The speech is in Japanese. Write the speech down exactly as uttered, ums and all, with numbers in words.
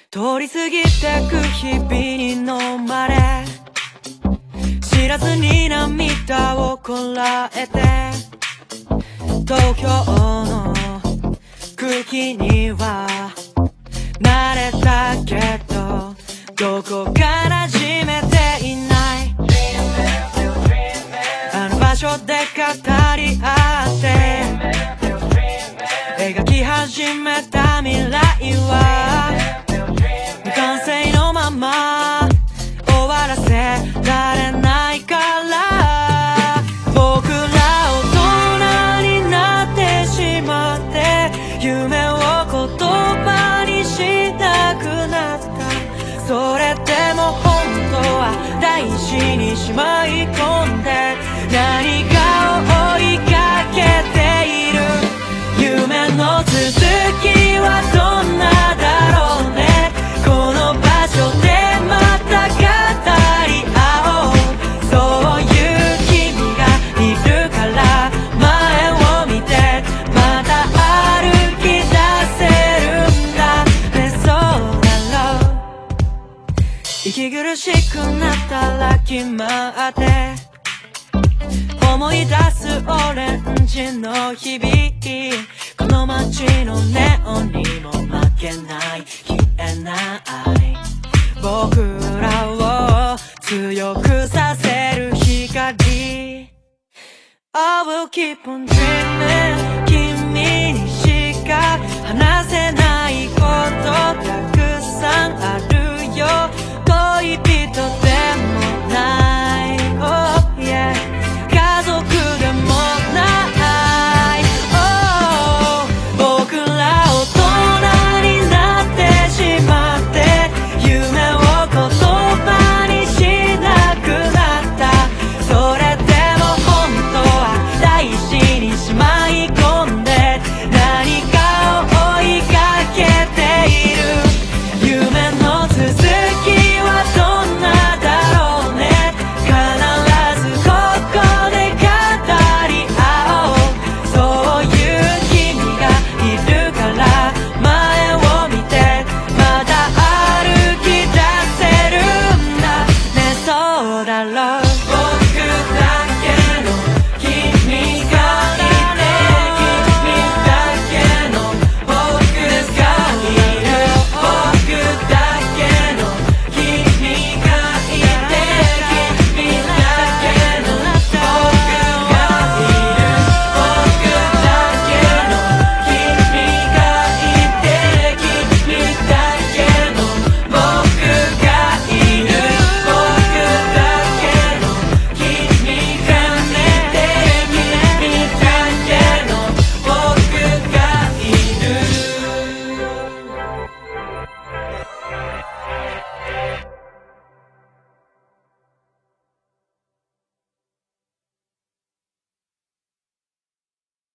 通り過ぎてく日々に飲まれ、知らずに涙をこらえて、東京の空気には慣れたけど、どこか馴染めていない。あの場所で語り合って描き始めた未来は未完成のまま終わらせられないから、僕ら大人になってしまって、夢を言葉にしたくなった。それでも本当は大事にしまい込んで、何かを追いかけている。夢の続きはどんなだろうね。この場所でまた語り合おう。そういう君がいるから前を見てまた歩き出せるんだね。そうだろう。息苦しくなったら決まって、思い出すオレンジの日々、この街のネオンにも負けない、消えない僕らを強くさせる光。I will keep on